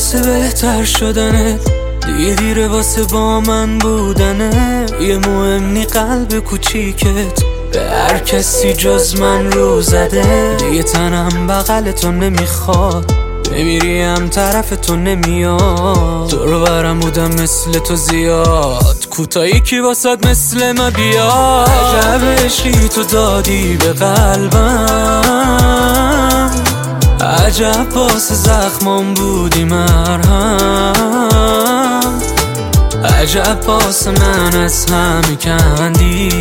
واسه بهتر شدنت، دیگه دیره واسه با من بودنه. یه مهمنی قلب کوچیکت به هر کسی جز من رو زده. دیگه تنم بغلتو نمیخواد، بمیریم طرف تو نمیاد. دور برم بودم مثل تو زیاد، کوتاهی کی واسد مثل ما بیاد. عجب عشقی تو دادی به قلبم، عجب واسه زخمام بودی مرهم، عجب واسه من از همه کندی.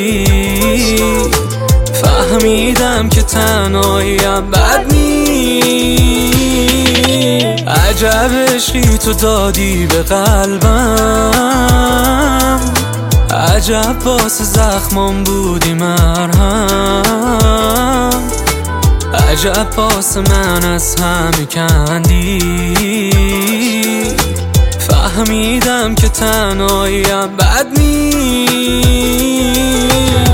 فهمیدم که تنهاییم بد نیست. عجب عشقی تو دادی به قلبم، عجب واسه زخمام بودی مرهم، عجب واسه من از همه کندی. فهمیدم که تنهاییم بد نیست.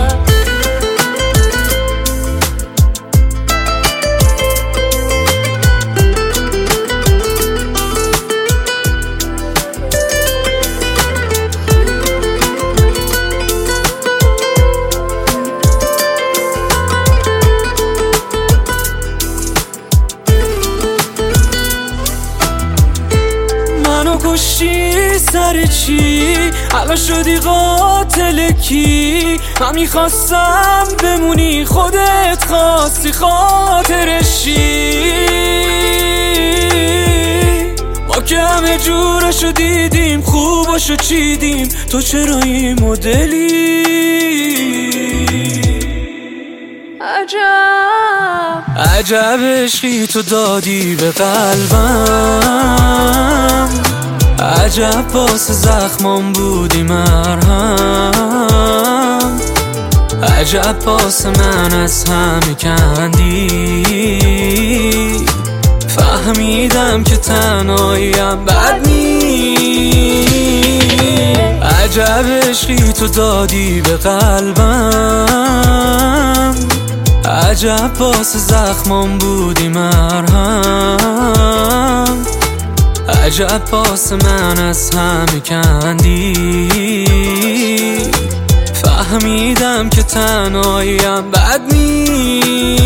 کشتی سر چی؟ الان شدی قاتل کی؟ من میخواستم بمونی، خودت خواستی خاطرشی. ما که همه جورشو دیدیم، خوباشو چیدیم، تو چرا این مدلی؟ عجب عشقی تو دادی به قلبم، عجب واسه زخمام بودی مرهم، عجب واسه من از همه کندی. فهمیدم که تنهاییم بد نیست. عجب عشقی تو دادی به قلبم، عجب واسه زخمام بودی مرهم، عجب واسه من از همه کندی. فهمیدم که تنهاییم بد نیست.